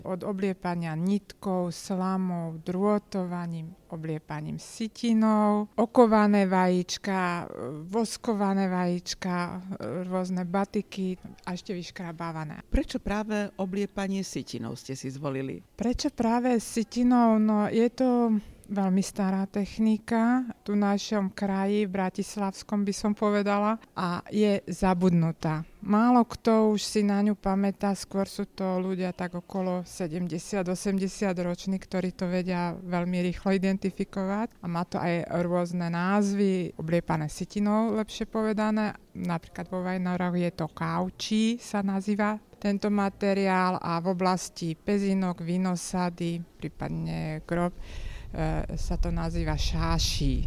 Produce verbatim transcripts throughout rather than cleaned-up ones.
Od obliepania nitkou, slamou, drôtovaním, obliepaním sitinou, okované vajíčka, voskované vajíčka, rôzne batiky a ešte vyškrabávané. Prečo práve obliepanie sitinou ste si zvolili? Prečo práve sitinou? No je to veľmi stará technika, tu v našom kraji, v Bratislavskom by som povedala, a je zabudnutá. Málo kto už si na ňu pamätá, skôr sú to ľudia tak okolo sedemdesiat osemdesiat roční, ktorí to vedia veľmi rýchlo identifikovať a má to aj rôzne názvy, obliepané sitinou, lepšie povedané. Napríklad vo Vajnoroch je to kaučí, sa nazýva tento materiál, a v oblasti pezinok, vinosady, prípadne grob, sa to nazýva šáší.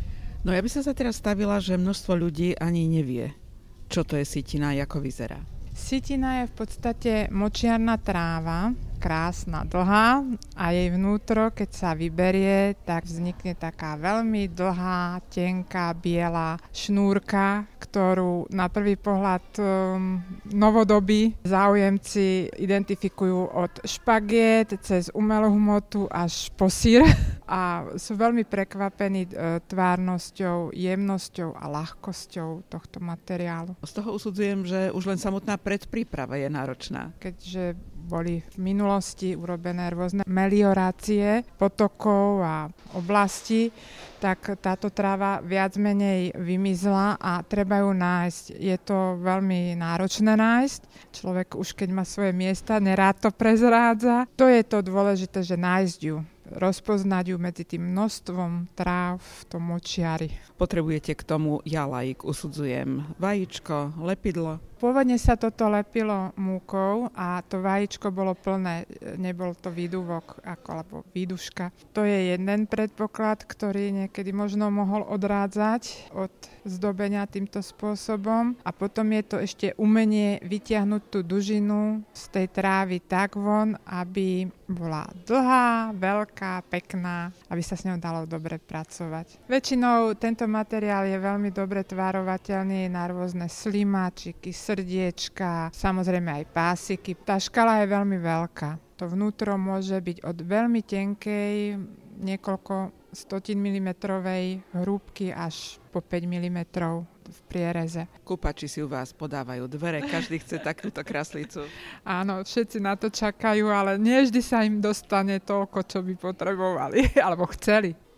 No ja by som sa teraz stavila, že množstvo ľudí ani nevie, čo to je sitina a ako vyzerá. Sitina je v podstate močiarna tráva, krásna, dlhá, a jej vnútro, keď sa vyberie, tak vznikne taká veľmi dlhá, tenká, biela šnúrka, ktorú na prvý pohľad um, novodobí záujemci identifikujú od špagiet cez umelú hmotu až po syr a sú veľmi prekvapení e, tvárnosťou, jemnosťou a ľahkosťou tohto materiálu. Z toho usudzujem, že už len samotná predpríprava je náročná. Keďže boli v minulosti urobené rôzne meliorácie potokov a oblasti, tak táto tráva viac menej vymizla a treba ju nájsť. Je to veľmi náročné nájsť. Človek už keď má svoje miesta, nerád to prezrádza. To je to dôležité, že nájsť ju. Rozpoznať ju medzi tým množstvom tráv v tom močiari. Potrebujete k tomu, ja laik usudzujem, vajíčko, lepidlo. Pôvodne sa toto lepilo múkou a to vajíčko bolo plné, nebol to výduvok ako, alebo výduška. To je jeden predpoklad, ktorý niekedy možno mohol odrádzať od zdobenia týmto spôsobom. A potom je to ešte umenie vytiahnuť tú dužinu z tej trávy tak von, aby bola dlhá, veľká, pekná, aby sa s ňou dalo dobre pracovať. Väčšinou tento materiál je veľmi dobre tvarovateľný na rôzne slimáčiky, srdiečka, samozrejme aj pásiky. Tá škala je veľmi veľká. To vnútro môže byť od veľmi tenkej, niekoľko stotín milimetrovej hrúbky až po päť milimetrov v priereze. Kúpači si u vás podávajú dvere, každý chce takúto kraslicu. Áno, všetci na to čakajú, ale nie vždy sa im dostane toľko, čo by potrebovali alebo chceli.